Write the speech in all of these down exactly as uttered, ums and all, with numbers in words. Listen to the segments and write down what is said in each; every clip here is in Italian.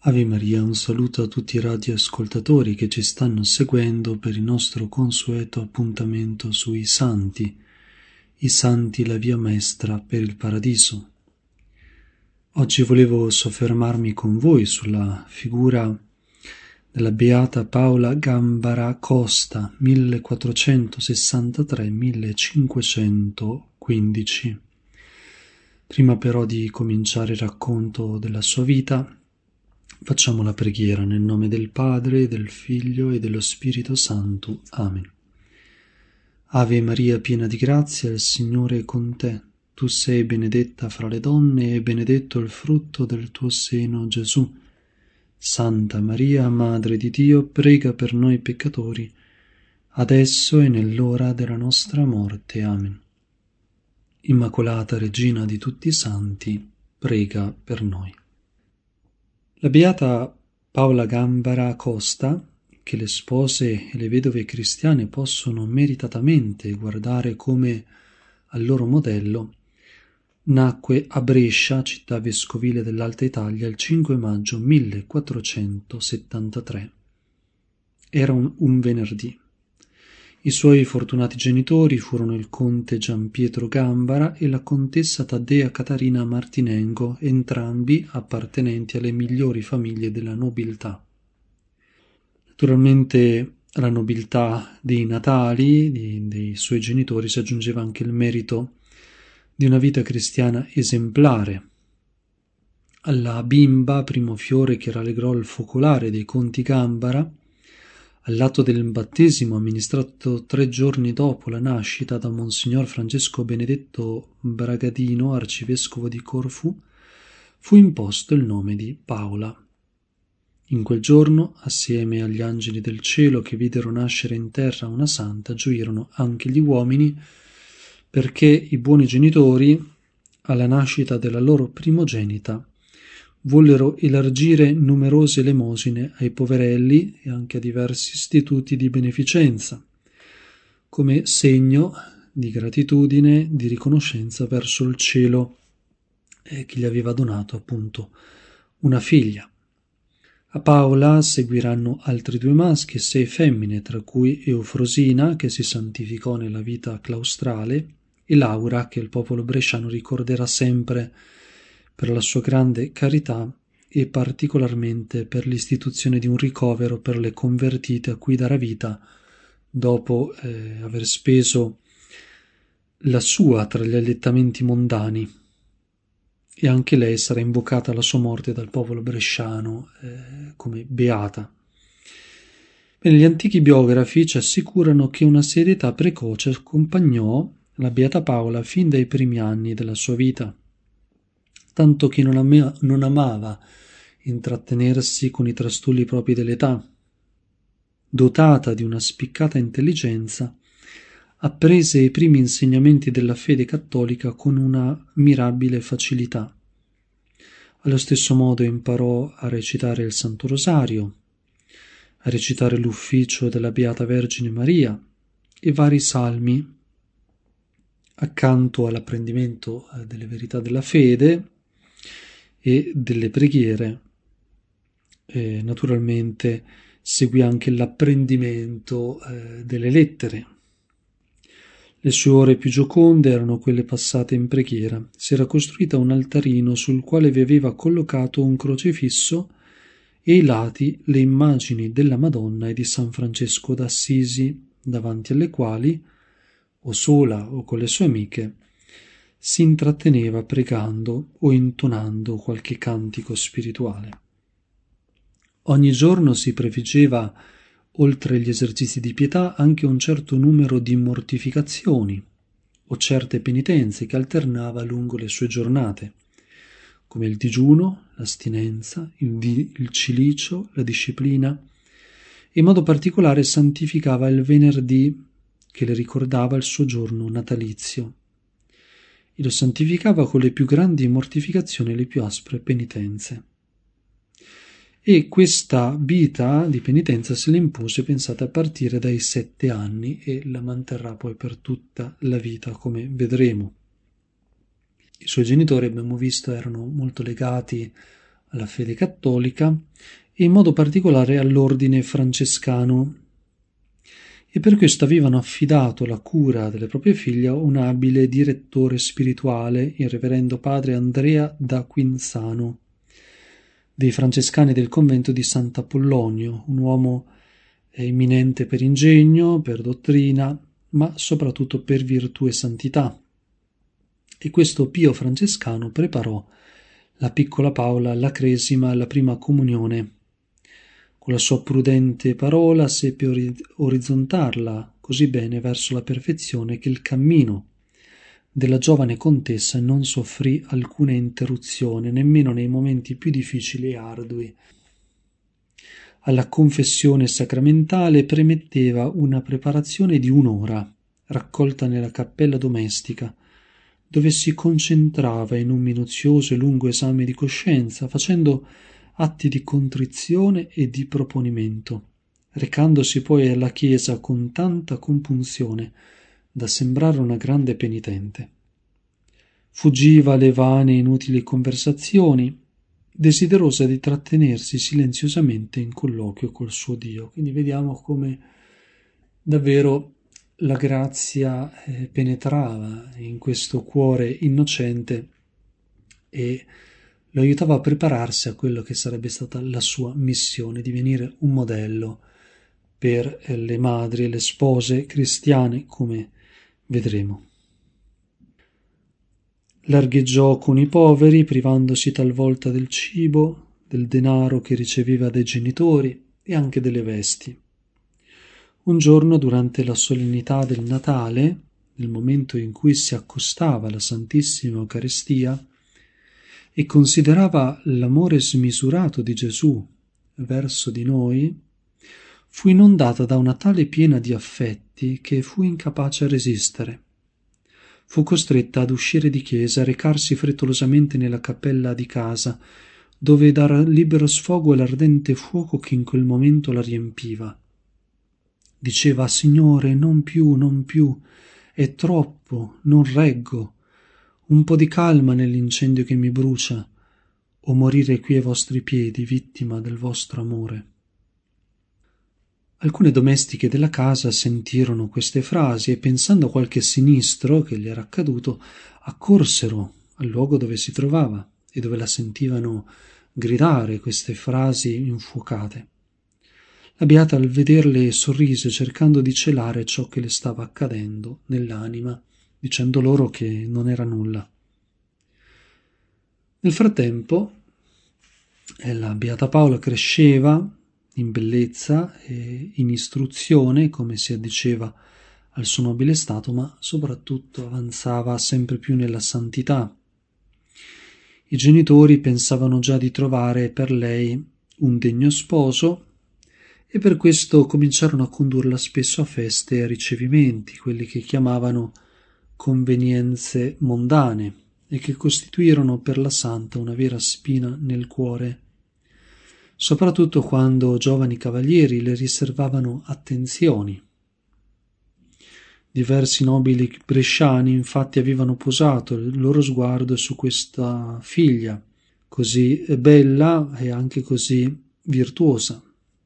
Ave Maria, un saluto a tutti i radioascoltatori che ci stanno seguendo per il nostro consueto appuntamento sui Santi, i Santi la via maestra per il Paradiso. Oggi volevo soffermarmi con voi sulla figura della Beata Paola Gambara Costa, millequattrocentosessantatré millecinquecentoquindici. Prima però di cominciare il racconto della sua vita, facciamo la preghiera nel nome del Padre, del Figlio e dello Spirito Santo. Amen. Ave Maria, piena di grazia, il Signore è con te. Tu sei benedetta fra le donne e benedetto il frutto del tuo seno, Gesù. Santa Maria, Madre di Dio, prega per noi peccatori, adesso e nell'ora della nostra morte. Amen. Immacolata Regina di tutti i santi, prega per noi. La Beata Paola Gambara Costa, che le spose e le vedove cristiane possono meritatamente guardare come al loro modello, nacque a Brescia, città vescovile dell'Alta Italia, il cinque maggio millequattrocentosettantatré. Era un, un venerdì. I suoi fortunati genitori furono il conte Giampietro Gambara e la contessa Taddea Catarina Martinengo, entrambi appartenenti alle migliori famiglie della nobiltà. Naturalmente alla nobiltà dei natali di, dei suoi genitori si aggiungeva anche il merito di una vita cristiana esemplare. Alla bimba, primo fiore che rallegrò il focolare dei conti Gambara, all'atto del battesimo amministrato tre giorni dopo la nascita da Monsignor Francesco Benedetto Bragadino, arcivescovo di Corfù, fu imposto il nome di Paola. In quel giorno, assieme agli angeli del cielo che videro nascere in terra una santa, gioirono anche gli uomini, perché i buoni genitori, alla nascita della loro primogenita, vollero elargire numerose elemosine ai poverelli e anche a diversi istituti di beneficenza, come segno di gratitudine, di riconoscenza verso il cielo eh, che gli aveva donato appunto una figlia. A Paola seguiranno altri due maschi e sei femmine, tra cui Eufrosina, che si santificò nella vita claustrale, e Laura, che il popolo bresciano ricorderà sempre per la sua grande carità e particolarmente per l'istituzione di un ricovero per le convertite a cui darà vita dopo eh, aver speso la sua tra gli allettamenti mondani, e anche lei sarà invocata alla sua morte dal popolo bresciano eh, come beata. Bene, gli antichi biografi ci assicurano che una serietà precoce accompagnò la Beata Paola fin dai primi anni della sua vita, tanto che non, ama, non amava intrattenersi con i trastulli propri dell'età. Dotata di una spiccata intelligenza, apprese i primi insegnamenti della fede cattolica con una mirabile facilità. Allo stesso modo imparò a recitare il Santo Rosario, a recitare l'ufficio della Beata Vergine Maria e vari salmi, accanto all'apprendimento delle verità della fede e delle preghiere. E naturalmente seguì anche l'apprendimento eh, delle lettere. Le sue ore più gioconde erano quelle passate in preghiera. Si era costruita un altarino sul quale vi aveva collocato un crocifisso e ai lati le immagini della Madonna e di San Francesco d'Assisi, davanti alle quali, o sola o con le sue amiche, si intratteneva pregando o intonando qualche cantico spirituale. Ogni giorno si prefiggeva, oltre gli esercizi di pietà, anche un certo numero di mortificazioni o certe penitenze che alternava lungo le sue giornate, come il digiuno, l'astinenza, il, di, il cilicio, la disciplina, e in modo particolare santificava il venerdì, che le ricordava il suo giorno natalizio, e lo santificava con le più grandi mortificazioni e le più aspre penitenze. E questa vita di penitenza se le impose, pensate, a partire dai sette anni e la manterrà poi per tutta la vita, come vedremo. I suoi genitori, abbiamo visto, erano molto legati alla fede cattolica e in modo particolare all'ordine francescano, e per questo avevano affidato la cura delle proprie figlie a un abile direttore spirituale, il reverendo padre Andrea da Quinzano, dei francescani del convento di Sant'Apollonio, un uomo eminente per ingegno, per dottrina, ma soprattutto per virtù e santità. E questo pio francescano preparò la piccola Paola alla cresima, alla prima comunione. Con la sua prudente parola seppe orizzontarla così bene verso la perfezione che il cammino della giovane contessa non soffrì alcuna interruzione, nemmeno nei momenti più difficili e ardui. Alla confessione sacramentale premetteva una preparazione di un'ora, raccolta nella cappella domestica, dove si concentrava in un minuzioso e lungo esame di coscienza, facendo atti di contrizione e di proponimento, recandosi poi alla chiesa con tanta compunzione da sembrare una grande penitente. Fuggiva le vane e inutili conversazioni, desiderosa di trattenersi silenziosamente in colloquio col suo Dio. Quindi vediamo come davvero la grazia eh, penetrava in questo cuore innocente e lo aiutava a prepararsi a quello che sarebbe stata la sua missione, di divenire un modello per eh, le madri e le spose cristiane, come vedremo. Largheggiò con i poveri, privandosi talvolta del cibo, del denaro che riceveva dai genitori e anche delle vesti. Un giorno, durante la solennità del Natale, nel momento in cui si accostava alla Santissima Eucaristia e considerava l'amore smisurato di Gesù verso di noi, fu inondata da una tale piena di affetti che fu incapace a resistere. Fu costretta ad uscire di chiesa, a recarsi frettolosamente nella cappella di casa, dove dar libero sfogo all'ardente fuoco che in quel momento la riempiva. Diceva: Signore, non più, non più, è troppo, non reggo, un po' di calma nell'incendio che mi brucia, o morire qui ai vostri piedi, vittima del vostro amore. Alcune domestiche della casa sentirono queste frasi e, pensando a qualche sinistro che gli era accaduto, accorsero al luogo dove si trovava e dove la sentivano gridare queste frasi infuocate. La beata, al vederle, sorrise, cercando di celare ciò che le stava accadendo nell'anima, dicendo loro che non era nulla. Nel frattempo la beata Paola cresceva in bellezza e in istruzione, come si addiceva al suo nobile stato, ma soprattutto avanzava sempre più nella santità. I genitori pensavano già di trovare per lei un degno sposo e per questo cominciarono a condurla spesso a feste e a ricevimenti, quelli che chiamavano convenienze mondane, e che costituirono per la santa una vera spina nel cuore, soprattutto quando giovani cavalieri le riservavano attenzioni. Diversi nobili bresciani infatti avevano posato il loro sguardo su questa figlia, così bella e anche così virtuosa.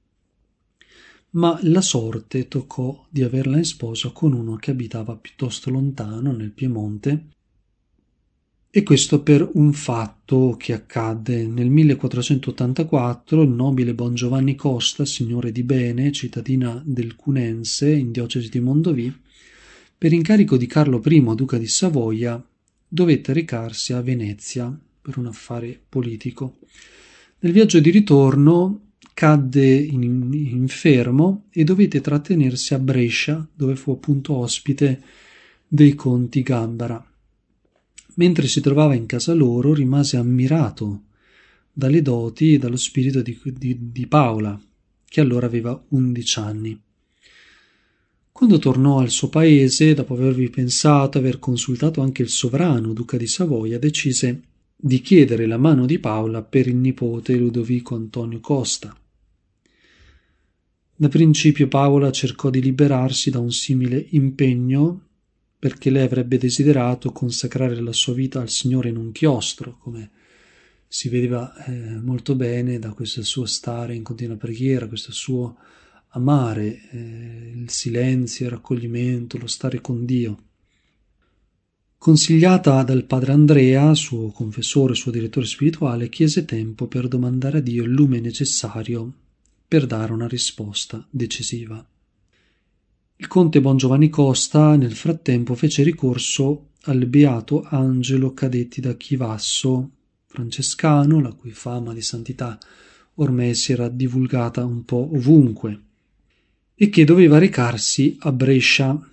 Ma la sorte toccò di averla in sposa con uno che abitava piuttosto lontano, nel Piemonte, e questo per un fatto che accadde. Nel millequattrocentottantaquattro il nobile Don Giovanni Costa, signore di Bene, cittadina del Cunense, in diocesi di Mondovì, per incarico di Carlo primo, duca di Savoia, dovette recarsi a Venezia per un affare politico. Nel viaggio di ritorno cadde in, infermo e dovette trattenersi a Brescia, dove fu appunto ospite dei conti Gambara. Mentre si trovava in casa loro, rimase ammirato dalle doti e dallo spirito di, di, di Paola, che allora aveva undici anni. Quando tornò al suo paese, dopo avervi pensato, aver consultato anche il sovrano, duca di Savoia, decise di chiedere la mano di Paola per il nipote Ludovico Antonio Costa. Da principio Paola cercò di liberarsi da un simile impegno, perché lei avrebbe desiderato consacrare la sua vita al Signore in un chiostro, come si vedeva eh, molto bene da questo suo stare in continua preghiera, questo suo amare eh, il silenzio, il raccoglimento, lo stare con Dio. Consigliata dal padre Andrea, suo confessore, suo direttore spirituale, chiese tempo per domandare a Dio il lume necessario per dare una risposta decisiva. Il conte Bongiovanni Costa nel frattempo fece ricorso al beato Angelo Cadetti da Chivasso, francescano, la cui fama di santità ormai si era divulgata un po' ovunque, e che doveva recarsi a Brescia.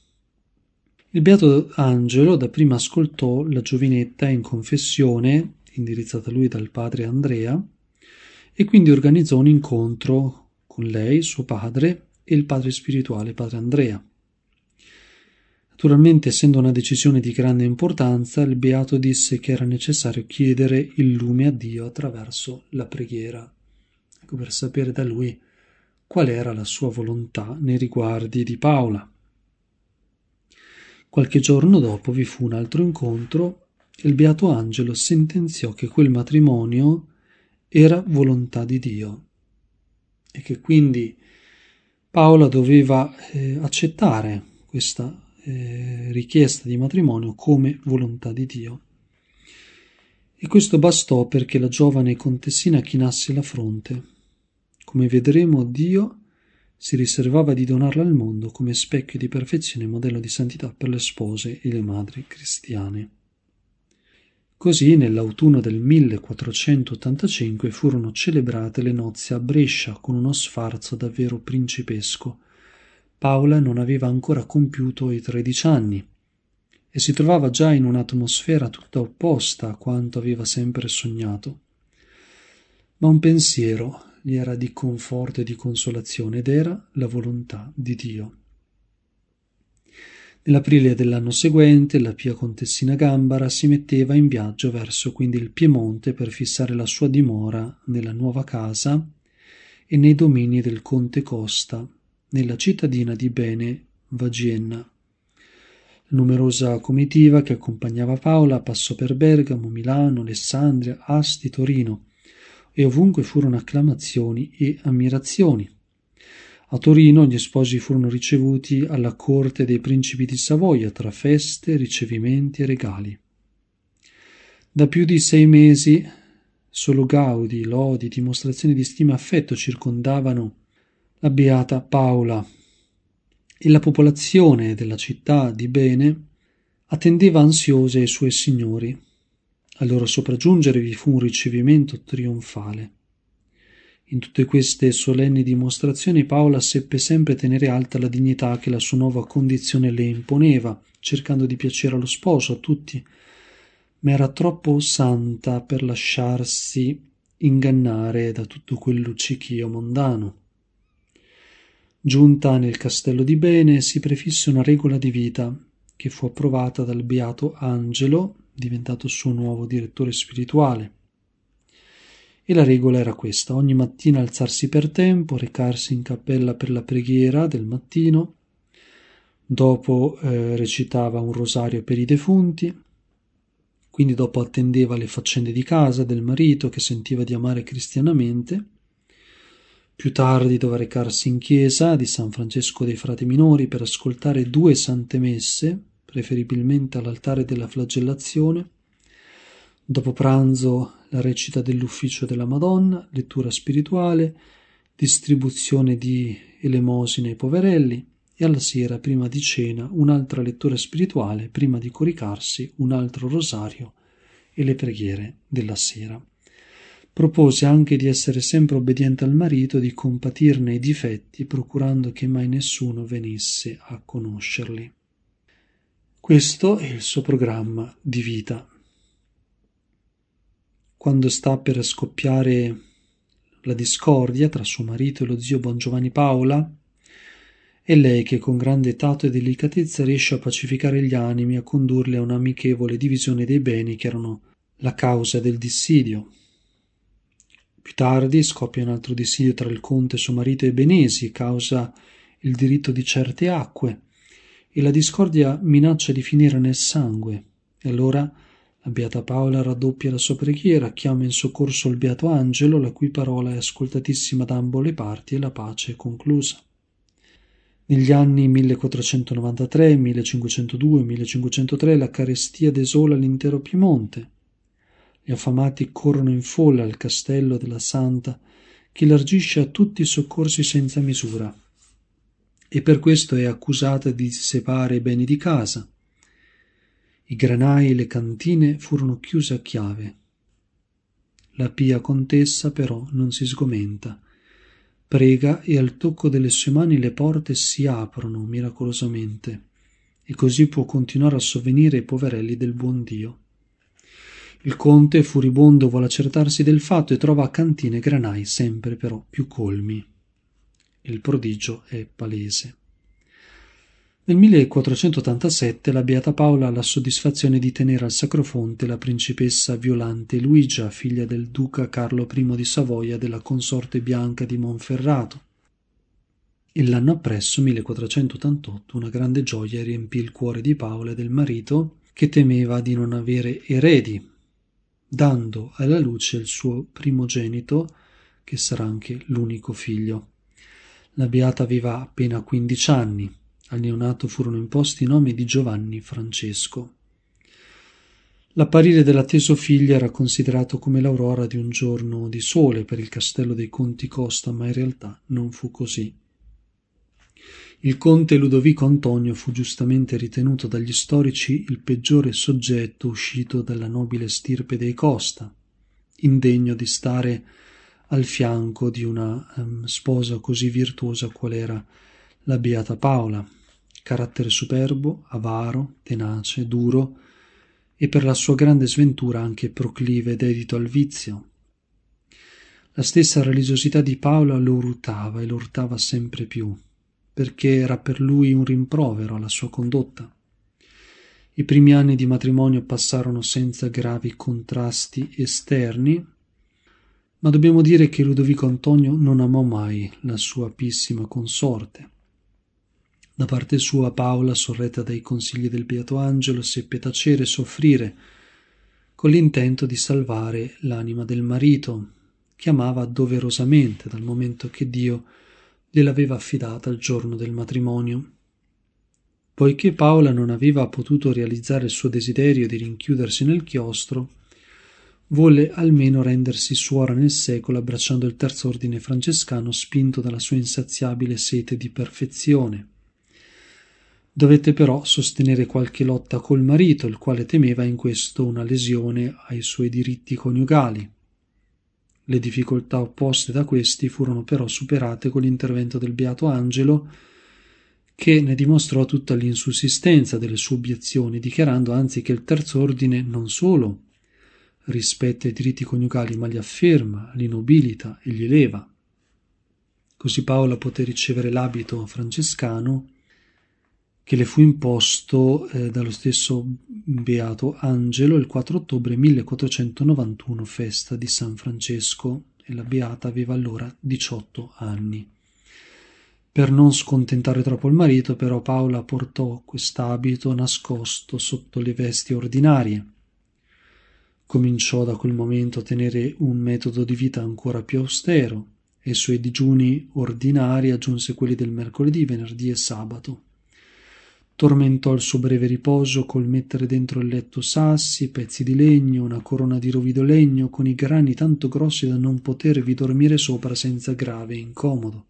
Il beato Angelo dapprima ascoltò la giovinetta in confessione, indirizzata a lui dal padre Andrea, e quindi organizzò un incontro con lei, suo padre, e il padre spirituale, padre Andrea. Naturalmente, essendo una decisione di grande importanza, il beato disse che era necessario chiedere il lume a Dio attraverso la preghiera, ecco, per sapere da lui qual era la sua volontà nei riguardi di Paola. Qualche giorno dopo vi fu un altro incontro e il beato Angelo sentenziò che quel matrimonio era volontà di Dio e che quindi Paola doveva eh, accettare questa eh, richiesta di matrimonio come volontà di Dio. E questo bastò perché la giovane contessina chinasse la fronte. Come vedremo, Dio si riservava di donarla al mondo come specchio di perfezione e modello di santità per le spose e le madri cristiane. Così, nell'autunno del millequattrocentottantacinque furono celebrate le nozze a Brescia con uno sfarzo davvero principesco. Paola non aveva ancora compiuto i tredici anni e si trovava già in un'atmosfera tutta opposta a quanto aveva sempre sognato. Ma un pensiero gli era di conforto e di consolazione ed era la volontà di Dio. Nell'aprile dell'anno seguente la pia contessina Gambara si metteva in viaggio verso quindi il Piemonte per fissare la sua dimora nella nuova casa e nei domini del conte Costa, nella cittadina di Bene Vagienna. La numerosa comitiva che accompagnava Paola passò per Bergamo, Milano, Alessandria, Asti, Torino, e ovunque furono acclamazioni e ammirazioni. A Torino gli sposi furono ricevuti alla corte dei principi di Savoia tra feste, ricevimenti e regali. Da più di sei mesi solo gaudi, lodi, dimostrazioni di stima e affetto circondavano la beata Paola e la popolazione della città di Bene attendeva ansiosa i suoi signori. Al loro sopraggiungere vi fu un ricevimento trionfale. In tutte queste solenni dimostrazioni Paola seppe sempre tenere alta la dignità che la sua nuova condizione le imponeva, cercando di piacere allo sposo, a tutti, ma era troppo santa per lasciarsi ingannare da tutto quel luccichio mondano. Giunta nel castello di Bene, si prefisse una regola di vita che fu approvata dal beato Angelo, diventato suo nuovo direttore spirituale. E la regola era questa: ogni mattina alzarsi per tempo, recarsi in cappella per la preghiera del mattino, dopo eh, recitava un rosario per i defunti, quindi dopo attendeva le faccende di casa del marito che sentiva di amare cristianamente, più tardi doveva recarsi in chiesa di San Francesco dei Frati Minori per ascoltare due sante messe, preferibilmente all'altare della flagellazione. Dopo pranzo la recita dell'ufficio della Madonna, lettura spirituale, distribuzione di elemosine ai poverelli e alla sera, prima di cena, un'altra lettura spirituale, prima di coricarsi un altro rosario e le preghiere della sera. Propose anche di essere sempre obbediente al marito e di compatirne i difetti, procurando che mai nessuno venisse a conoscerli. Questo è il suo programma di vita. Quando sta per scoppiare la discordia tra suo marito e lo zio Bongiovanni Paola, è lei che con grande tatto e delicatezza riesce a pacificare gli animi e a condurli a un'amichevole divisione dei beni che erano la causa del dissidio. Più tardi scoppia un altro dissidio tra il conte suo marito e Benesi, causa il diritto di certe acque, e la discordia minaccia di finire nel sangue. E allora La Beata Paola raddoppia la sua preghiera, chiama in soccorso il Beato Angelo, la cui parola è ascoltatissima da ambo le parti e la pace è conclusa. Negli anni millequattrocentonovantatré, millecinquecentodue e millecinquecentotre la carestia desola l'intero Piemonte. Gli affamati corrono in folla al castello della Santa, che elargisce a tutti soccorsi senza misura, e per questo è accusata di dissepare i beni di casa. I granai e le cantine furono chiuse a chiave. La pia contessa però non si sgomenta. Prega e al tocco delle sue mani le porte si aprono miracolosamente, e così può continuare a sovvenire ai poverelli del buon Dio. Il conte, furibondo, vuole accertarsi del fatto e trova a cantine e granai sempre però più colmi. Il prodigio è palese. Nel millequattrocentottantasette la Beata Paola ha la soddisfazione di tenere al Sacrofonte la principessa Violante Luigia, figlia del duca Carlo I di Savoia della consorte Bianca di Monferrato. E l'anno appresso, millequattrocentottantotto, una grande gioia riempì il cuore di Paola e del marito, che temeva di non avere eredi, dando alla luce il suo primogenito, che sarà anche l'unico figlio. La Beata aveva appena quindici anni. Al neonato furono imposti i nomi di Giovanni Francesco. L'apparire dell'atteso figlio era considerato come l'aurora di un giorno di sole per il castello dei Conti Costa, ma in realtà non fu così. Il conte Ludovico Antonio fu giustamente ritenuto dagli storici il peggiore soggetto uscito dalla nobile stirpe dei Costa, indegno di stare al fianco di una um, sposa così virtuosa qual era la Beata Paola. Carattere superbo, avaro, tenace, duro e per la sua grande sventura anche proclive e dedito al vizio. La stessa religiosità di Paola lo urtava e lo urtava sempre più, perché era per lui un rimprovero alla sua condotta. I primi anni di matrimonio passarono senza gravi contrasti esterni, ma dobbiamo dire che Ludovico Antonio non amò mai la sua pissima consorte. Da parte sua Paola, sorretta dai consigli del Beato Angelo, seppe tacere e soffrire, con l'intento di salvare l'anima del marito, che amava doverosamente dal momento che Dio gliel'aveva affidata il giorno del matrimonio. Poiché Paola non aveva potuto realizzare il suo desiderio di rinchiudersi nel chiostro, volle almeno rendersi suora nel secolo abbracciando il terzo ordine francescano, spinto dalla sua insaziabile sete di perfezione. Dovette però sostenere qualche lotta col marito, il quale temeva in questo una lesione ai suoi diritti coniugali. Le difficoltà opposte da questi furono però superate con l'intervento del Beato Angelo, che ne dimostrò tutta l'insussistenza delle sue obiezioni, dichiarando anzi che il terzo ordine non solo rispetta i diritti coniugali, ma li afferma, li nobilita e li eleva. Così Paola poté ricevere l'abito francescano che le fu imposto eh, dallo stesso Beato Angelo il quattro ottobre millequattrocentonovantuno, festa di San Francesco, e la Beata aveva allora diciotto anni. Per non scontentare troppo il marito, però, Paola portò quest'abito nascosto sotto le vesti ordinarie. Cominciò da quel momento a tenere un metodo di vita ancora più austero, e ai suoi digiuni ordinari aggiunse quelli del mercoledì, venerdì e sabato. Tormentò il suo breve riposo col mettere dentro il letto sassi, pezzi di legno, una corona di rovido legno con i grani tanto grossi da non potervi dormire sopra senza grave incomodo.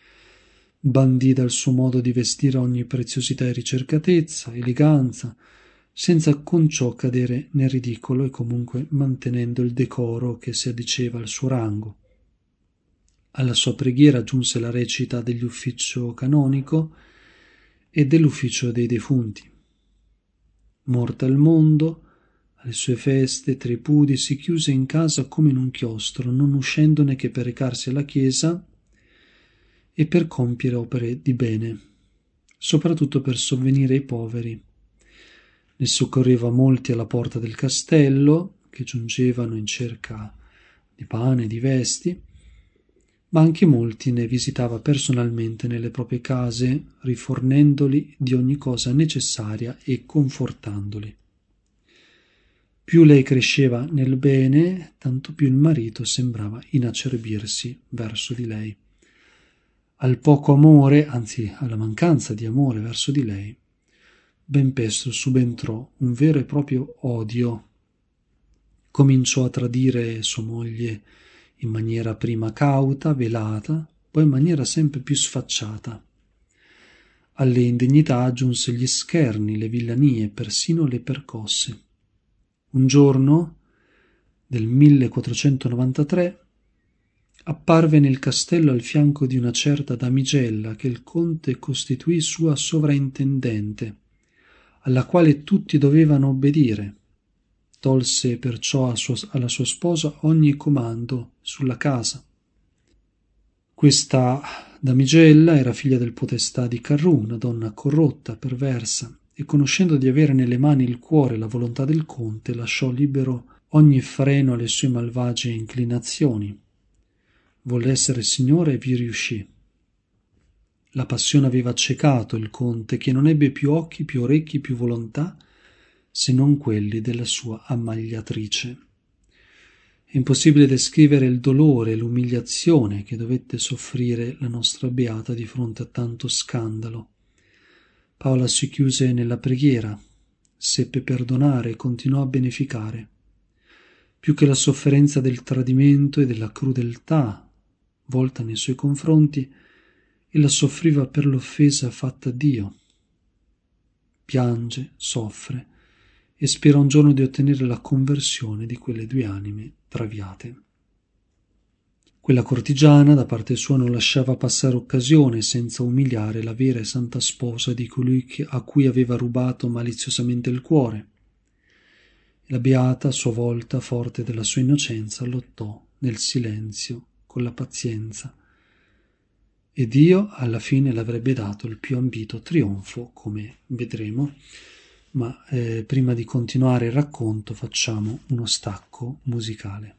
Bandì dal suo modo di vestire ogni preziosità e ricercatezza, eleganza, senza con ciò cadere nel ridicolo e comunque mantenendo il decoro che si addiceva al suo rango. Alla sua preghiera aggiunse la recita degli ufficio canonico e dell'ufficio dei defunti. Morta al mondo, alle sue feste, trepudi, si chiuse in casa come in un chiostro, non uscendone che per recarsi alla chiesa e per compiere opere di bene, soprattutto per sovvenire ai poveri. Ne soccorreva molti alla porta del castello, che giungevano in cerca di pane e di vesti, ma anche molti ne visitava personalmente nelle proprie case, rifornendoli di ogni cosa necessaria e confortandoli. Più lei cresceva nel bene, tanto più il marito sembrava inacerbirsi verso di lei. Al poco amore, anzi alla mancanza di amore verso di lei, ben presto subentrò un vero e proprio odio. Cominciò a tradire sua moglie in maniera prima cauta, velata, poi in maniera sempre più sfacciata. Alle indegnità aggiunse gli scherni, le villanie, persino le percosse. Un giorno del millequattrocentonovantatré apparve nel castello al fianco di una certa damigella che il conte costituì sua sovrintendente, alla quale tutti dovevano obbedire. Tolse perciò a sua, alla sua sposa ogni comando sulla casa. Questa damigella era figlia del podestà di Carrù, una donna corrotta, perversa, e conoscendo di avere nelle mani il cuore e la volontà del conte, lasciò libero ogni freno alle sue malvagie inclinazioni. Volle essere signore e vi riuscì. La passione aveva accecato il conte, che non ebbe più occhi, più orecchi, più volontà, se non quelli della sua ammagliatrice. È impossibile descrivere il dolore e l'umiliazione che dovette soffrire la nostra beata di fronte a tanto scandalo. Paola si chiuse nella preghiera, seppe perdonare e continuò a beneficare. Più che la sofferenza del tradimento e della crudeltà volta nei suoi confronti, ella soffriva per l'offesa fatta a Dio. Piange, soffre e spera un giorno di ottenere la conversione di quelle due anime traviate. Quella cortigiana da parte sua non lasciava passare occasione senza umiliare la vera e santa sposa di colui a cui aveva rubato maliziosamente il cuore. La beata, a sua volta, forte della sua innocenza, lottò nel silenzio, con la pazienza, e Dio alla fine le avrebbe dato il più ambito trionfo, come vedremo. Ma eh, prima di continuare il racconto facciamo uno stacco musicale.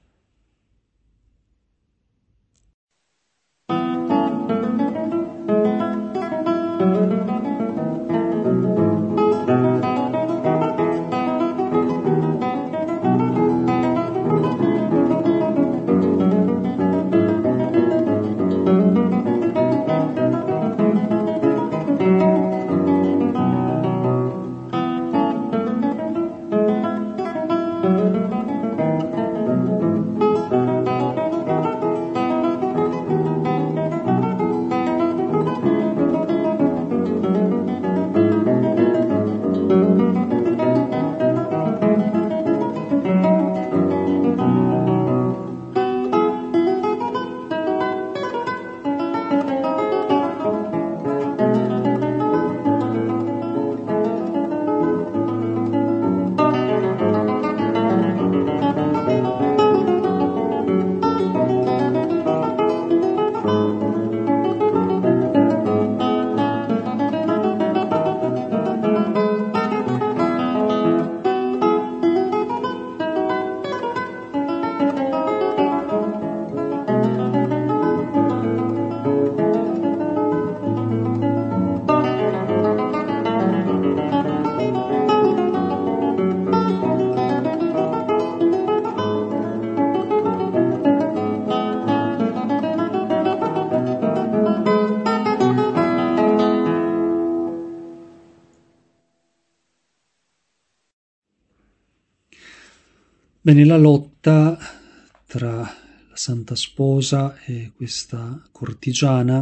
Bene, la lotta tra la Santa Sposa e questa cortigiana,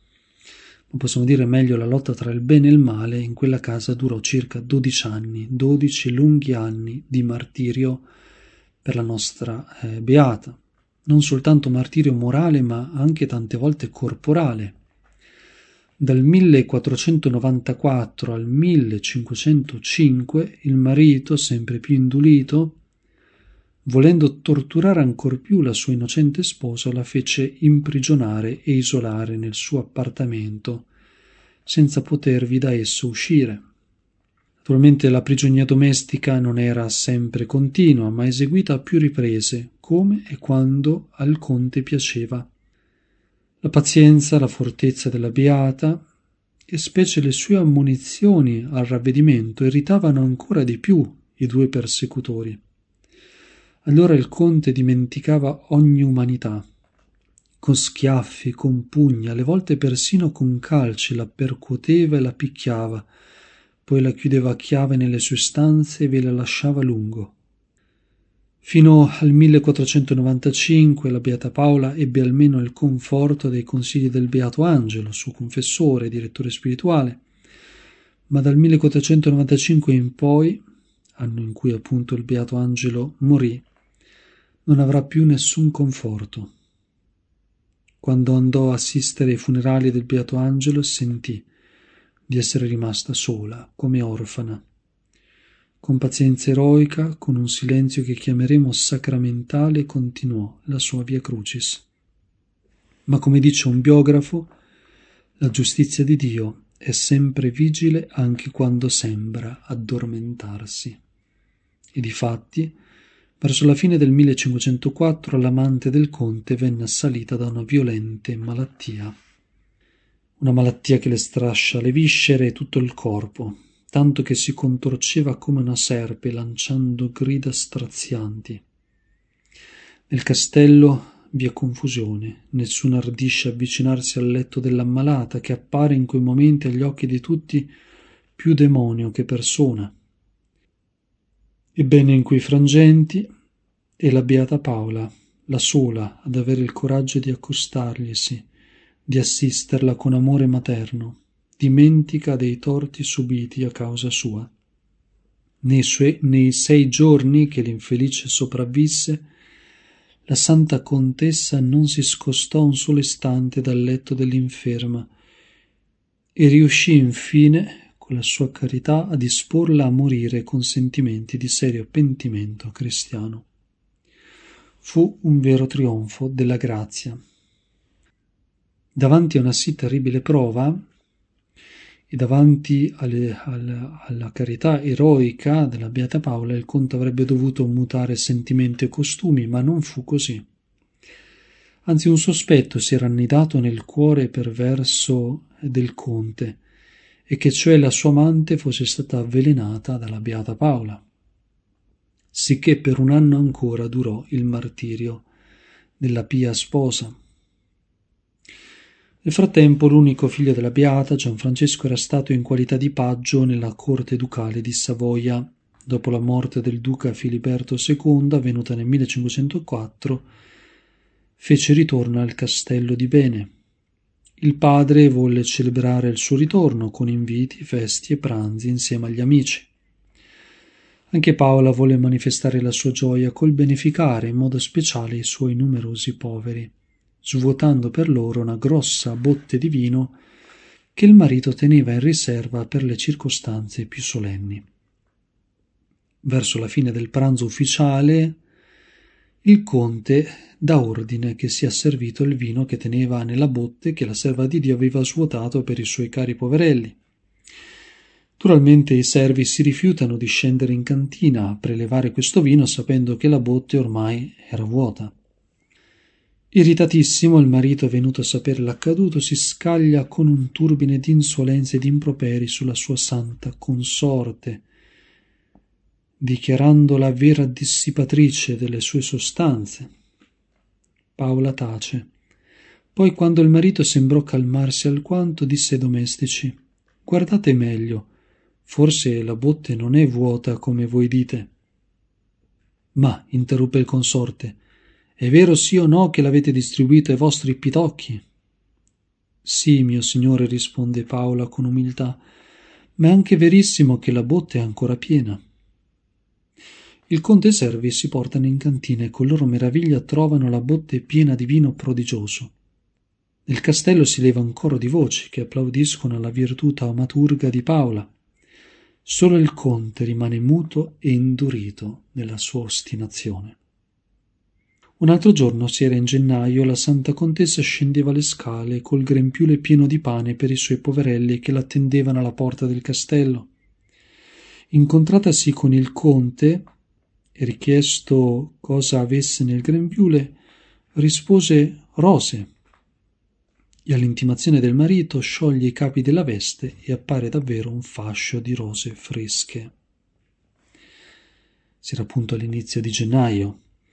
ma possiamo dire meglio la lotta tra il bene e il male, in quella casa durò circa dodici anni, dodici lunghi anni di martirio per la nostra eh, beata. Non soltanto martirio morale, ma anche tante volte corporale. Dal millequattrocentonovantaquattro al millecinquecentocinque il marito, sempre più indulito, volendo torturare ancor più la sua innocente sposa, la fece imprigionare e isolare nel suo appartamento, senza potervi da esso uscire. Naturalmente la prigionia domestica non era sempre continua, ma eseguita a più riprese, come e quando al conte piaceva. La pazienza, la fortezza della beata, e specie le sue ammonizioni al ravvedimento, irritavano ancora di più i due persecutori. Allora il conte dimenticava ogni umanità. Con schiaffi, con pugni, alle volte persino con calci, la percuoteva e la picchiava, poi la chiudeva a chiave nelle sue stanze e ve la lasciava a lungo. Fino al millequattrocentonovantacinque la Beata Paola ebbe almeno il conforto dei consigli del Beato Angelo, suo confessore e direttore spirituale, ma dal millequattrocentonovantacinque in poi, anno in cui appunto il Beato Angelo morì, non avrà più nessun conforto. Quando andò a assistere ai funerali del Beato Angelo sentì di essere rimasta sola, come orfana. Con pazienza eroica, con un silenzio che chiameremo sacramentale, continuò la sua via crucis. Ma come dice un biografo, la giustizia di Dio è sempre vigile anche quando sembra addormentarsi. E difatti, verso la fine del millecinquecentoquattro, l'amante del conte venne assalita da una violente malattia. Una malattia che le strascia le viscere e tutto il corpo, tanto che si contorceva come una serpe lanciando grida strazianti. Nel castello vi è confusione, nessuno ardisce avvicinarsi al letto dell'ammalata, che appare in quei momenti agli occhi di tutti più demonio che persona. Ebbene, in quei frangenti è la Beata Paola, la sola ad avere il coraggio di accostarglisi, di assisterla con amore materno, dimentica dei torti subiti a causa sua. Nei, suoi, nei sei giorni che l'infelice sopravvisse, la santa contessa non si scostò un solo istante dal letto dell'inferma e riuscì infine, con la sua carità, a disporla a morire con sentimenti di serio pentimento cristiano. Fu un vero trionfo della grazia. Davanti a una sì terribile prova e davanti alle, alla, alla carità eroica della Beata Paola, il conte avrebbe dovuto mutare sentimenti e costumi, ma non fu così. Anzi, un sospetto si era annidato nel cuore perverso del conte, e che cioè la sua amante fosse stata avvelenata dalla Beata Paola, sicché per un anno ancora durò il martirio della pia sposa. Nel frattempo l'unico figlio della Beata, Gianfrancesco, era stato in qualità di paggio nella corte ducale di Savoia. Dopo la morte del duca Filiberto secondo, avvenuta nel millecinquecentoquattro, fece ritorno al castello di Bene. Il padre volle celebrare il suo ritorno con inviti, festi e pranzi insieme agli amici. Anche Paola volle manifestare la sua gioia col beneficare in modo speciale i suoi numerosi poveri, svuotando per loro una grossa botte di vino che il marito teneva in riserva per le circostanze più solenni. Verso la fine del pranzo ufficiale, il conte dà ordine che sia servito il vino che teneva nella botte che la serva di Dio aveva svuotato per i suoi cari poverelli. Naturalmente i servi si rifiutano di scendere in cantina a prelevare questo vino, sapendo che la botte ormai era vuota. Irritatissimo, il marito, venuto a sapere l'accaduto, si scaglia con un turbine di insolenze e di improperi sulla sua santa consorte, dichiarandola vera dissipatrice delle sue sostanze. Paola tace. Poi, quando il marito sembrò calmarsi alquanto, disse ai domestici: «Guardate meglio, forse la botte non è vuota come voi dite». «Ma», interruppe il consorte, «è vero sì o no che l'avete distribuito ai vostri pitocchi?» «Sì, mio signore», risponde Paola con umiltà, «ma è anche verissimo che la botte è ancora piena». Il conte e i servi si portano in cantina e con loro meraviglia trovano la botte piena di vino prodigioso. Nel castello si leva un coro di voci che applaudiscono alla virtù taumaturga di Paola. Solo il conte rimane muto e indurito nella sua ostinazione. Un altro giorno, si era in gennaio, la santa contessa scendeva le scale col grembiule pieno di pane per i suoi poverelli che l'attendevano alla porta del castello. Incontratasi con il conte e richiesto cosa avesse nel grembiule, rispose rose, e all'intimazione del marito scioglie i capi della veste e appare davvero un fascio di rose fresche. Si era appunto all'inizio di gennaio.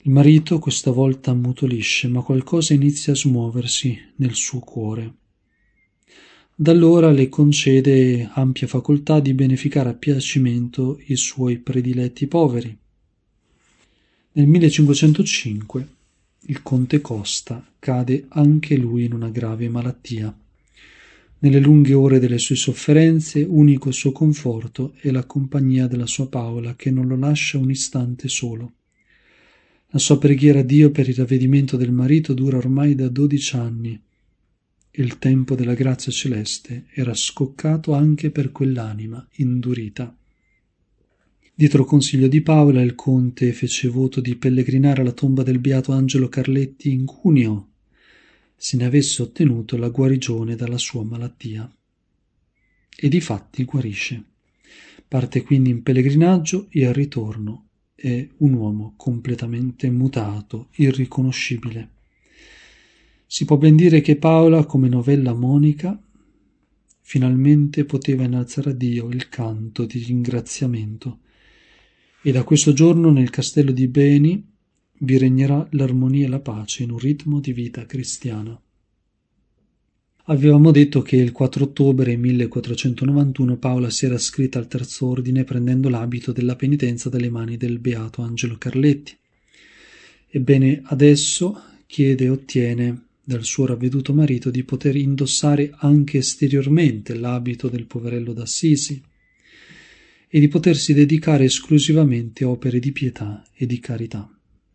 Il marito questa volta ammutolisce, ma qualcosa inizia a smuoversi nel suo cuore. Da allora le concede ampia facoltà di beneficare a piacimento i suoi prediletti poveri. Nel millecinquecentocinque il conte Costa cade anche lui in una grave malattia. Nelle lunghe ore delle sue sofferenze, unico suo conforto è la compagnia della sua Paola, che non lo lascia un istante solo. La sua preghiera a Dio per il ravvedimento del marito dura ormai da dodici anni e il tempo della grazia celeste era scoccato anche per quell'anima indurita. Dietro consiglio di Paola, il conte fece voto di pellegrinare alla tomba del beato Angelo Carletti in Cuneo, se ne avesse ottenuto la guarigione dalla sua malattia. E difatti guarisce. Parte quindi in pellegrinaggio e al ritorno è un uomo completamente mutato, irriconoscibile. Si può ben dire che Paola, come novella monica, finalmente poteva innalzare a Dio il canto di ringraziamento. E da questo giorno nel castello di Beni vi regnerà l'armonia e la pace in un ritmo di vita cristiana. Avevamo detto che il quattro ottobre millequattrocentonovantuno Paola si era iscritta al terzo ordine prendendo l'abito della penitenza dalle mani del beato Angelo Carletti. Ebbene, adesso chiede e ottiene dal suo ravveduto marito di poter indossare anche esteriormente l'abito del poverello d'Assisi e di potersi dedicare esclusivamente a opere di pietà e di carità.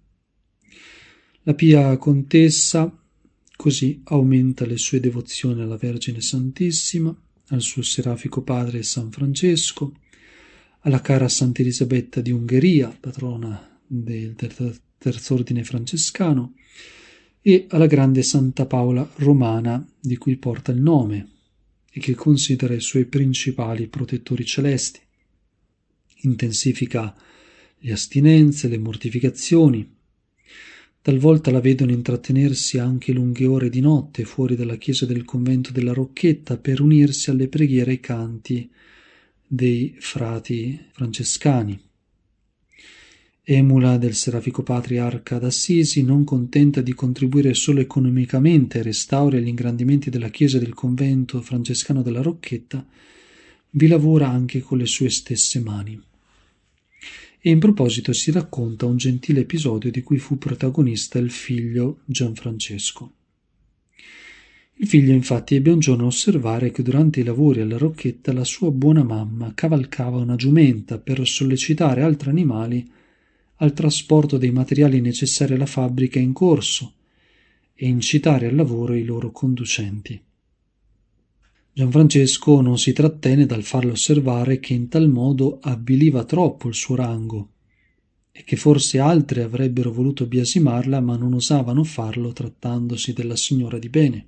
La pia contessa così aumenta le sue devozioni alla Vergine Santissima, al suo serafico padre San Francesco, alla cara Santa Elisabetta di Ungheria, patrona del terzo ordine francescano, e alla grande Santa Paola Romana, di cui porta il nome e che considera i suoi principali protettori celesti. Intensifica le astinenze, le mortificazioni. Talvolta la vedono intrattenersi anche lunghe ore di notte fuori dalla chiesa del convento della Rocchetta per unirsi alle preghiere e ai canti dei frati francescani. Emula del serafico patriarca d'Assisi, non contenta di contribuire solo economicamente ai restauri e agli ingrandimenti della chiesa del convento francescano della Rocchetta, vi lavora anche con le sue stesse mani. E in proposito si racconta un gentile episodio di cui fu protagonista il figlio Gianfrancesco. Il figlio infatti ebbe un giorno a osservare che durante i lavori alla Rocchetta la sua buona mamma cavalcava una giumenta per sollecitare altri animali al trasporto dei materiali necessari alla fabbrica in corso e incitare al lavoro i loro conducenti. Gianfrancesco non si trattenne dal farle osservare che in tal modo avviliva troppo il suo rango e che forse altri avrebbero voluto biasimarla ma non osavano farlo trattandosi della signora di bene.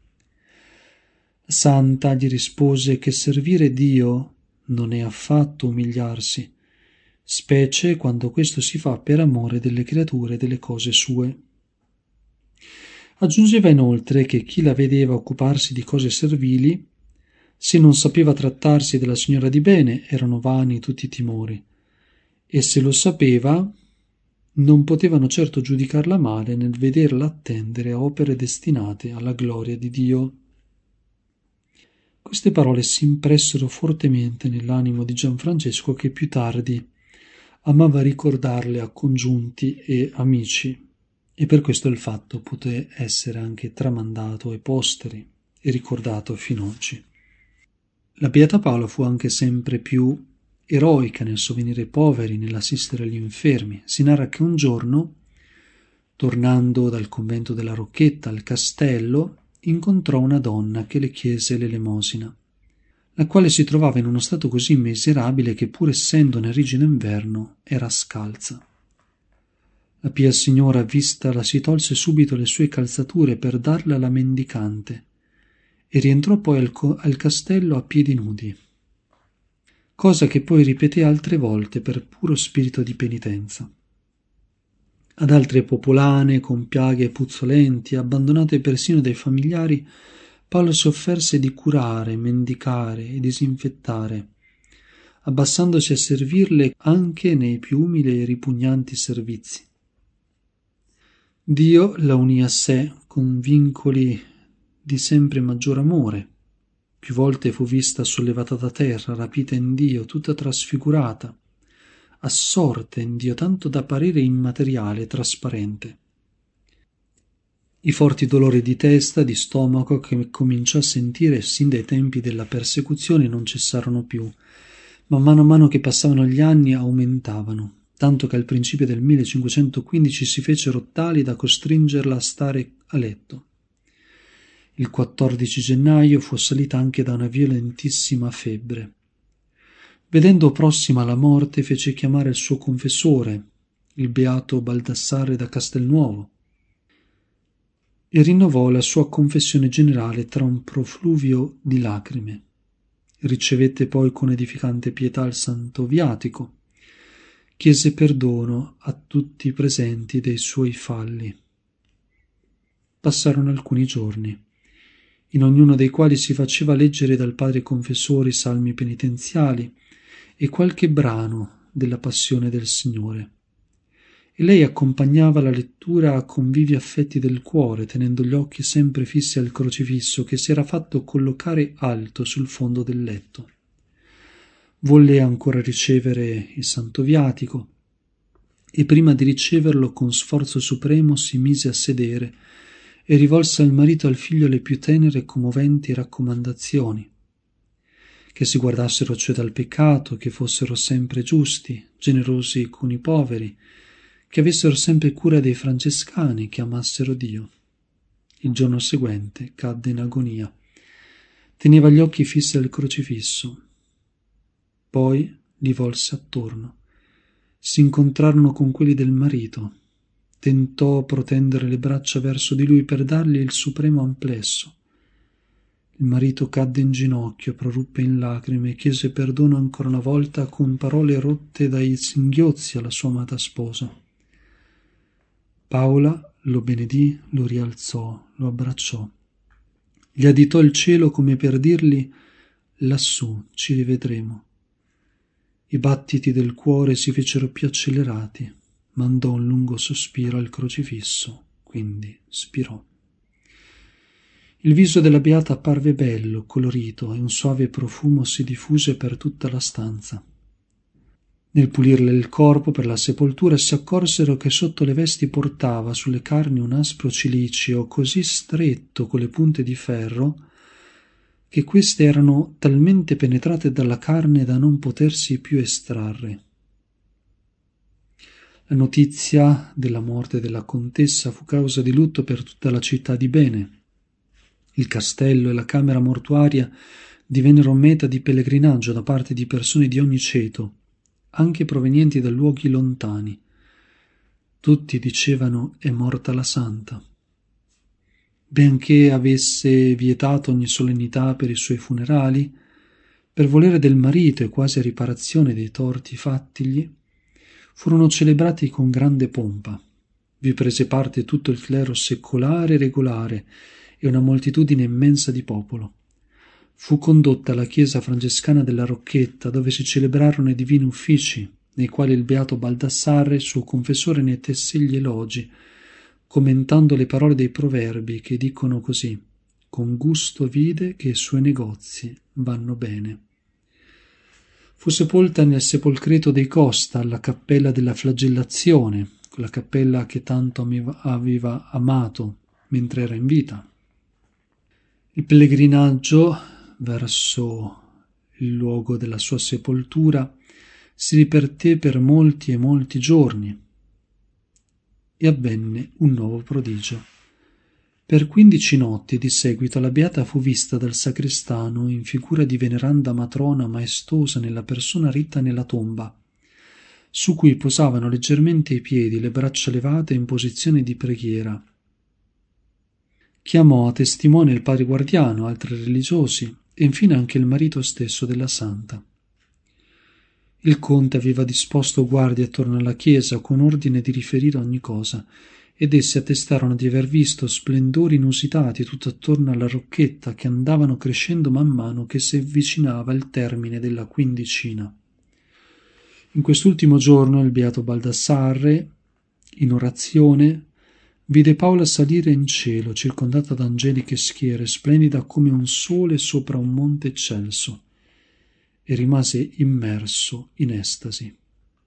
La santa gli rispose che servire Dio non è affatto umiliarsi, specie quando questo si fa per amore delle creature e delle cose sue. Aggiungeva inoltre che chi la vedeva occuparsi di cose servili, se non sapeva trattarsi della signora di bene, erano vani tutti i timori, e se lo sapeva, non potevano certo giudicarla male nel vederla attendere a opere destinate alla gloria di Dio. Queste parole si impressero fortemente nell'animo di Gianfrancesco, che più tardi amava ricordarle a congiunti e amici, e per questo il fatto poté essere anche tramandato ai posteri e ricordato fino oggi. La Beata Paola fu anche sempre più eroica nel sovvenire ai poveri, nell'assistere agli infermi. Si narra che un giorno, tornando dal convento della Rocchetta al castello, incontrò una donna che le chiese l'elemosina, la quale si trovava in uno stato così miserabile che, pur essendo nel rigido inverno, era scalza. La pia signora, vistala, si tolse subito le sue calzature per darle alla mendicante e rientrò poi al, co- al castello a piedi nudi, cosa che poi ripeté altre volte per puro spirito di penitenza. Ad altre popolane, con piaghe puzzolenti, abbandonate persino dai familiari, Paolo si offerse di curare, mendicare e disinfettare, abbassandosi a servirle anche nei più umili e ripugnanti servizi. Dio la unì a sé con vincoli di sempre maggior amore. Più volte fu vista sollevata da terra, rapita in Dio, tutta trasfigurata, assorta in Dio, tanto da parere immateriale e trasparente. I forti dolori di testa, di stomaco che cominciò a sentire sin dai tempi della persecuzione non cessarono più, ma mano a mano che passavano gli anni aumentavano, tanto che al principio del millecinquecentoquindici si fecero tali da costringerla a stare a letto. Il quattordici gennaio fu assalita anche da una violentissima febbre. Vedendo prossima la morte, fece chiamare il suo confessore, il beato Baldassarre da Castelnuovo, e rinnovò la sua confessione generale tra un profluvio di lacrime. Ricevette poi con edificante pietà il santo viatico, chiese perdono a tutti i presenti dei suoi falli. Passarono alcuni giorni, in ognuno dei quali si faceva leggere dal padre confessore i salmi penitenziali e qualche brano della passione del Signore. E lei accompagnava la lettura con vivi affetti del cuore, tenendo gli occhi sempre fissi al crocifisso che si era fatto collocare alto sul fondo del letto. Volle ancora ricevere il santo viatico e prima di riceverlo con sforzo supremo si mise a sedere e rivolse al marito e al figlio le più tenere e commoventi raccomandazioni: che si guardassero cioè dal peccato, che fossero sempre giusti, generosi con i poveri, che avessero sempre cura dei francescani, che amassero Dio. Il giorno seguente cadde in agonia. Teneva gli occhi fissi al crocifisso. Poi li volse attorno. Si incontrarono con quelli del marito. Tentò protendere le braccia verso di lui per dargli il supremo amplesso. Il marito cadde in ginocchio, proruppe in lacrime e chiese perdono ancora una volta con parole rotte dai singhiozzi alla sua amata sposa. Paola lo benedì, lo rialzò, lo abbracciò. Gli additò il cielo come per dirgli: lassù ci rivedremo. I battiti del cuore si fecero più accelerati. Mandò un lungo sospiro al crocifisso, quindi spirò. Il viso della beata apparve bello, colorito, e un suave profumo si diffuse per tutta la stanza. Nel pulirle il corpo per la sepoltura si accorsero che sotto le vesti portava sulle carni un aspro cilicio così stretto con le punte di ferro che queste erano talmente penetrate dalla carne da non potersi più estrarre. La notizia della morte della contessa fu causa di lutto per tutta la città di Bene. Il castello e la camera mortuaria divennero meta di pellegrinaggio da parte di persone di ogni ceto, anche provenienti da luoghi lontani. Tutti dicevano: è morta la santa. Benché avesse vietato ogni solennità per i suoi funerali, per volere del marito e quasi a riparazione dei torti fattigli, furono celebrati con grande pompa. Vi prese parte tutto il clero secolare e regolare e una moltitudine immensa di popolo. Fu condotta alla chiesa francescana della Rocchetta, dove si celebrarono i divini uffici, nei quali il beato Baldassarre, suo confessore, ne tesse gli elogi, commentando le parole dei proverbi che dicono così: con gusto vide che i suoi negozi vanno bene. Fu sepolta nel sepolcreto dei Costa, alla cappella della Flagellazione, quella cappella che tanto aveva amato mentre era in vita. Il pellegrinaggio verso il luogo della sua sepoltura si ripeté per molti e molti giorni e avvenne un nuovo prodigio. Per quindici notti di seguito la beata fu vista dal sacrestano in figura di veneranda matrona maestosa nella persona ritta nella tomba, su cui posavano leggermente i piedi, le braccia levate in posizione di preghiera. Chiamò a testimone il padre guardiano, altri religiosi e infine anche il marito stesso della santa. Il conte aveva disposto guardie attorno alla chiesa con ordine di riferire ogni cosa, ed essi attestarono di aver visto splendori inusitati tutto attorno alla rocchetta che andavano crescendo man mano che si avvicinava il termine della quindicina. In quest'ultimo giorno il beato Baldassarre, in orazione, Vide Paola salire in cielo, circondata da angeliche schiere, splendida come un sole sopra un monte eccelso, e rimase immerso in estasi.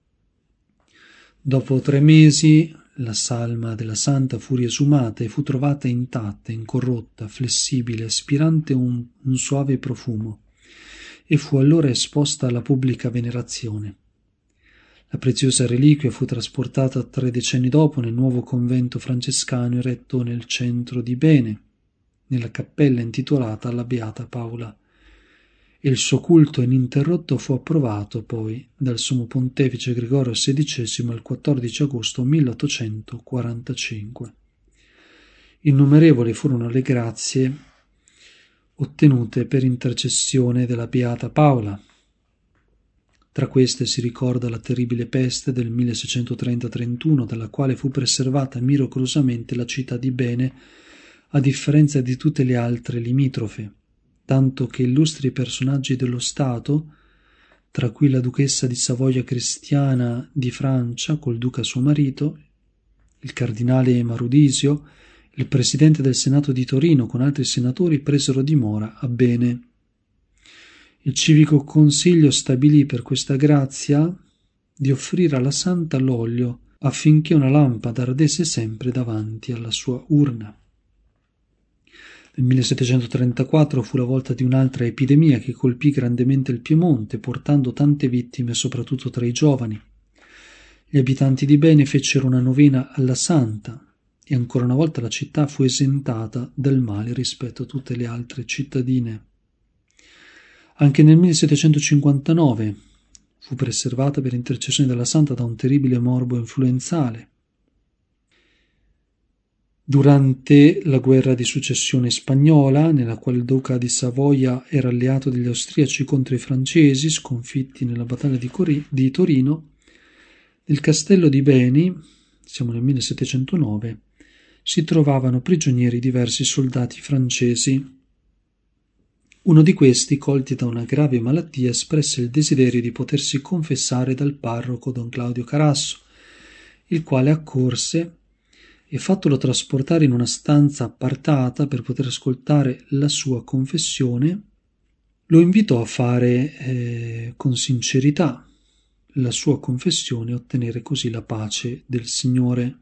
Dopo tre mesi la salma della santa fu riesumata e fu trovata intatta, incorrotta, flessibile, spirante un, un suave profumo, e fu allora esposta alla pubblica venerazione. La preziosa reliquia fu trasportata tre decenni dopo nel nuovo convento francescano eretto nel centro di Bene, nella cappella intitolata alla Beata Paola, e il suo culto ininterrotto fu approvato poi dal Sommo Pontefice Gregorio sedicesimo il quattordici agosto milleottocentoquarantacinque. Innumerevoli furono le grazie ottenute per intercessione della Beata Paola. Tra queste si ricorda la terribile peste del milleseicentotrenta trentuno, dalla quale fu preservata miracolosamente la città di Bene, a differenza di tutte le altre limitrofe, tanto che illustri personaggi dello Stato, tra cui la duchessa di Savoia Cristiana di Francia col duca suo marito, il cardinale Marudisio, il presidente del Senato di Torino con altri senatori presero dimora a Bene. Il civico consiglio stabilì per questa grazia di offrire alla santa l'olio affinché una lampada ardesse sempre davanti alla sua urna. Nel millesettecentotrentaquattro fu la volta di un'altra epidemia che colpì grandemente il Piemonte, portando tante vittime soprattutto tra i giovani. Gli abitanti di Bene fecero una novena alla santa e ancora una volta la città fu esentata dal male rispetto a tutte le altre cittadine. Anche nel millesettecentocinquantanove fu preservata per intercessione della santa da un terribile morbo influenzale. Durante la guerra di successione spagnola, nella quale il duca di Savoia era alleato degli austriaci contro i francesi, sconfitti nella battaglia di, Cori- di Torino, nel castello di Beni, siamo nel millesettecentonove, si trovavano prigionieri diversi soldati francesi. Uno di questi, colti da una grave malattia, espresse il desiderio di potersi confessare dal parroco don Claudio Carasso, il quale accorse e, fattolo trasportare in una stanza appartata per poter ascoltare la sua confessione, lo invitò a fare eh, con sincerità la sua confessione e ottenere così la pace del Signore.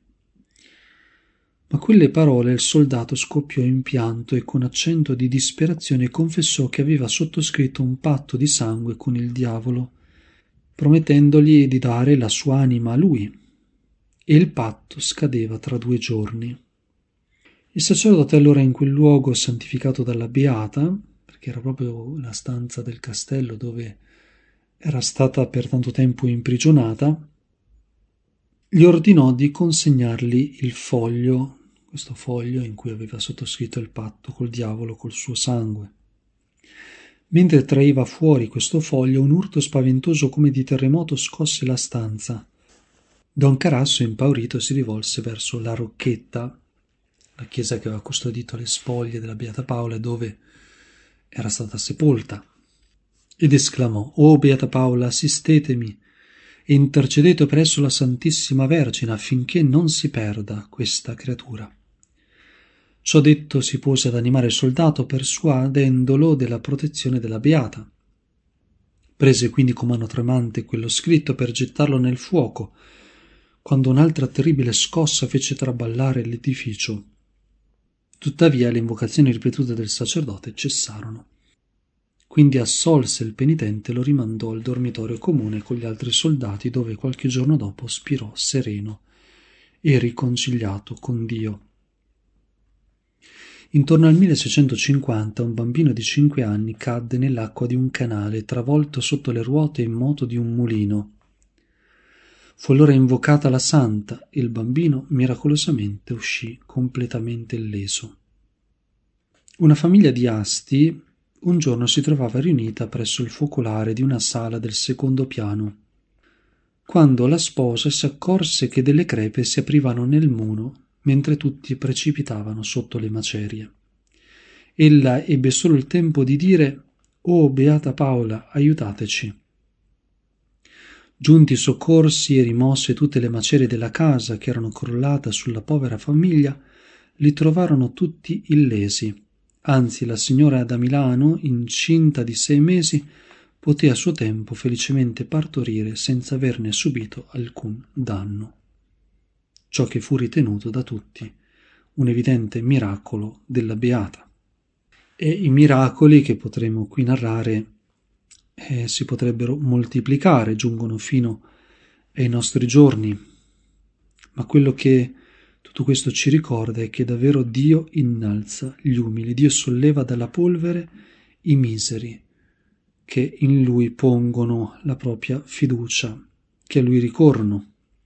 Ma a quelle parole il soldato scoppiò in pianto e con accento di disperazione confessò che aveva sottoscritto un patto di sangue con il diavolo, promettendogli di dare la sua anima a lui, e il patto scadeva tra due giorni. Il sacerdote allora in quel luogo santificato dalla Beata, perché era proprio la stanza del castello dove era stata per tanto tempo imprigionata, gli ordinò di consegnargli il foglio, questo foglio in cui aveva sottoscritto il patto col diavolo col suo sangue. Mentre traeva fuori questo foglio, un urto spaventoso come di terremoto scosse la stanza. Don Carasso, impaurito, si rivolse verso la Rocchetta, la chiesa che aveva custodito le spoglie della Beata Paola dove era stata sepolta, ed esclamò: «Oh Beata Paola, assistetemi e intercedete presso la Santissima Vergine affinché non si perda questa creatura». Ciò detto, si pose ad animare il soldato, persuadendolo della protezione della Beata. Prese quindi con mano tremante quello scritto per gettarlo nel fuoco, quando un'altra terribile scossa fece traballare l'edificio. Tuttavia le invocazioni ripetute del sacerdote cessarono. Quindi assolse il penitente e lo rimandò al dormitorio comune con gli altri soldati, dove qualche giorno dopo spirò sereno e riconciliato con Dio. Intorno al milleseicentocinquanta un bambino di cinque anni cadde nell'acqua di un canale, travolto sotto le ruote in moto di un mulino. Fu allora invocata la santa e il bambino miracolosamente uscì completamente illeso. Una famiglia di Asti un giorno si trovava riunita presso il focolare di una sala del secondo piano, quando la sposa si accorse che delle crepe si aprivano nel muro mentre tutti precipitavano sotto le macerie. Ella ebbe solo il tempo di dire: «Oh, Beata Paola, aiutateci!». Giunti i soccorsi e rimosse tutte le macerie della casa che erano crollate sulla povera famiglia, li trovarono tutti illesi. Anzi, la signora da Milano, incinta di sei mesi, poté a suo tempo felicemente partorire senza averne subito alcun danno. Ciò che fu ritenuto da tutti un evidente miracolo della Beata. E i miracoli che potremo qui narrare eh, si potrebbero moltiplicare, giungono fino ai nostri giorni, ma quello che tutto questo ci ricorda è che davvero Dio innalza gli umili, Dio solleva dalla polvere i miseri che in Lui pongono la propria fiducia, che a Lui ricorrono.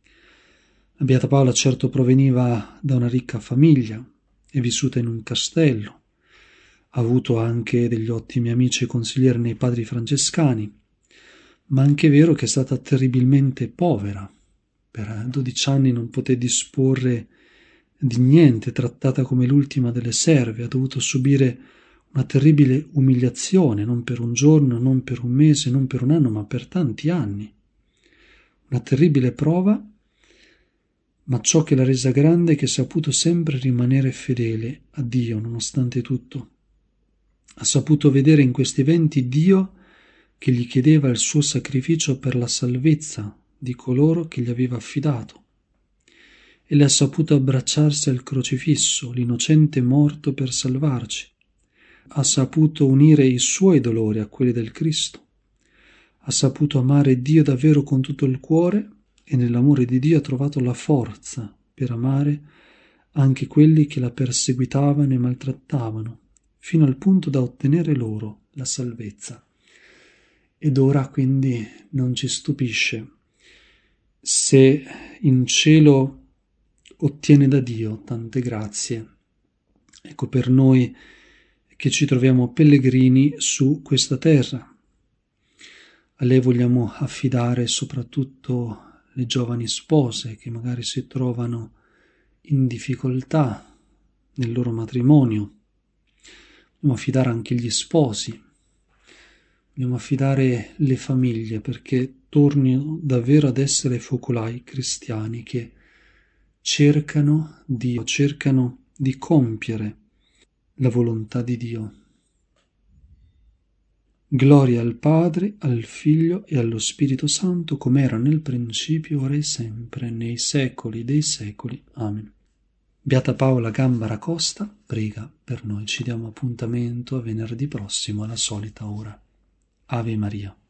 La Beata Paola certo proveniva da una ricca famiglia, è vissuta in un castello, ha avuto anche degli ottimi amici e consiglieri nei padri francescani, ma anche è vero che è stata terribilmente povera. Per dodici anni non poté disporre di niente, trattata come l'ultima delle serve, ha dovuto subire una terribile umiliazione, non per un giorno, non per un mese, non per un anno, ma per tanti anni. Una terribile prova, ma ciò che l'ha resa grande è che ha saputo sempre rimanere fedele a Dio nonostante tutto. Ha saputo vedere in questi eventi Dio che gli chiedeva il suo sacrificio per la salvezza di coloro che gli aveva affidato, e le ha saputo abbracciarsi al crocifisso, l'innocente morto per salvarci. Ha saputo unire i suoi dolori a quelli del Cristo. Ha saputo amare Dio davvero con tutto il cuore e nell'amore di Dio ha trovato la forza per amare anche quelli che la perseguitavano e maltrattavano, fino al punto da ottenere loro la salvezza. Ed ora quindi non ci stupisce se in cielo ottiene da Dio tante grazie. Ecco, per noi che ci troviamo pellegrini su questa terra, a lei vogliamo affidare soprattutto le giovani spose che magari si trovano in difficoltà nel loro matrimonio. Vogliamo affidare anche gli sposi, vogliamo affidare le famiglie perché tornino davvero ad essere focolai cristiani che cercano Dio, cercano di compiere la volontà di Dio. Gloria al Padre, al Figlio e allo Spirito Santo, come era nel principio, ora e sempre, nei secoli dei secoli. Amen. Beata Paola Gambara Costa, prega per noi. Ci diamo appuntamento a venerdì prossimo alla solita ora. Ave Maria.